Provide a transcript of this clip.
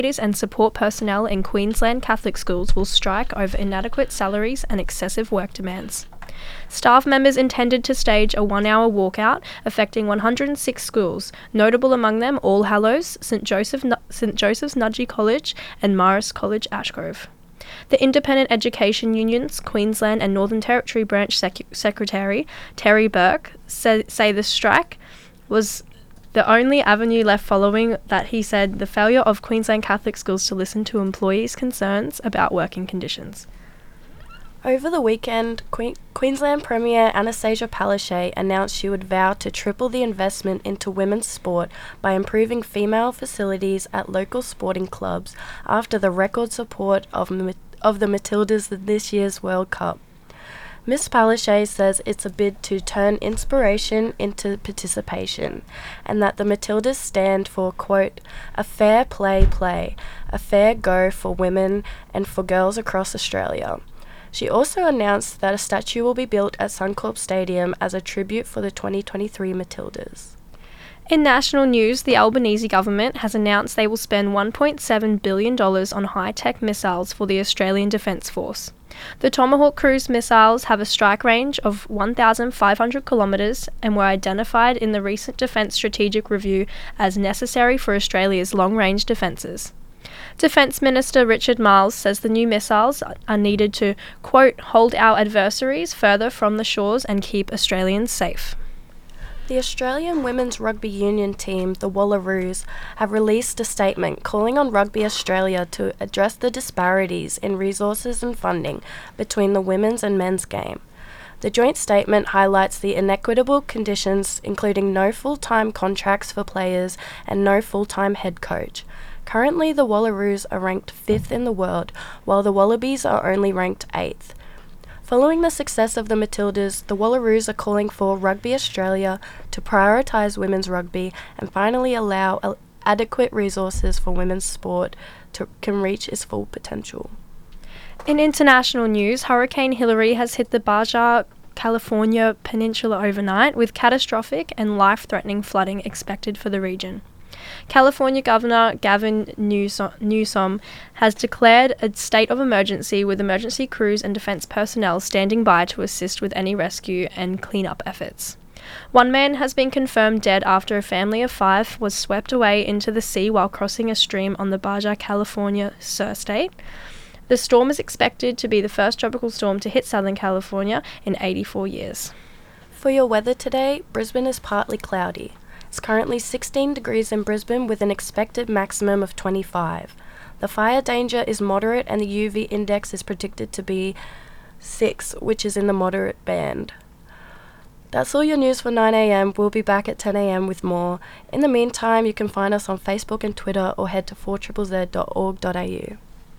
and support personnel in Queensland Catholic schools will strike over inadequate salaries and excessive work demands. Staff members intended to stage a 1-hour walkout affecting 106 schools, notable among them All Hallows, St Joseph's Nudgee College and Marist College Ashgrove. The Independent Education Union's Queensland and Northern Territory Branch Secretary Terry Burke say the strike was the only avenue left following that. He said the failure of Queensland Catholic schools to listen to employees' concerns about working conditions. Over the weekend, Queensland Premier Anastasia Palaszczuk announced she would vow to triple the investment into women's sport by improving female facilities at local sporting clubs after the record support of the Matildas in this year's World Cup. Ms. Palaszczuk says it's a bid to turn inspiration into participation, and that the Matildas stand for, quote, a fair play, a fair go for women and for girls across Australia. She also announced that a statue will be built at Suncorp Stadium as a tribute for the 2023 Matildas. In national news, the Albanese government has announced they will spend $1.7 billion on high-tech missiles for the Australian Defence Force. The Tomahawk cruise missiles have a strike range of 1,500 kilometres and were identified in the recent Defence Strategic Review as necessary for Australia's long-range defences. Defence Minister Richard Marles says the new missiles are needed to, quote, hold our adversaries further from the shores and keep Australians safe. The Australian women's rugby union team, the Wallaroos, have released a statement calling on Rugby Australia to address the disparities in resources and funding between the women's and men's game. The joint statement highlights the inequitable conditions, including no full-time contracts for players and no full-time head coach. Currently, the Wallaroos are ranked 5th in the world, while the Wallabies are only ranked 8th. Following the success of the Matildas, the Wallaroos are calling for Rugby Australia to prioritise women's rugby and finally allow adequate resources for women's sport can reach its full potential. In international news, Hurricane Hilary has hit the Baja California peninsula overnight, with catastrophic and life-threatening flooding expected for the region. California Governor Gavin Newsom has declared a state of emergency, with emergency crews and defense personnel standing by to assist with any rescue and cleanup efforts. One man has been confirmed dead after a family of 5 was swept away into the sea while crossing a stream on the Baja California Surstate. The storm is expected to be the first tropical storm to hit Southern California in 84 years. For your weather today, Brisbane is partly cloudy. It's currently 16 degrees in Brisbane with an expected maximum of 25. The fire danger is moderate and the UV index is predicted to be 6, which is in the moderate band. That's all your news for 9am. We'll be back at 10am with more. In the meantime, you can find us on Facebook and Twitter or head to 4ZZZ.org.au.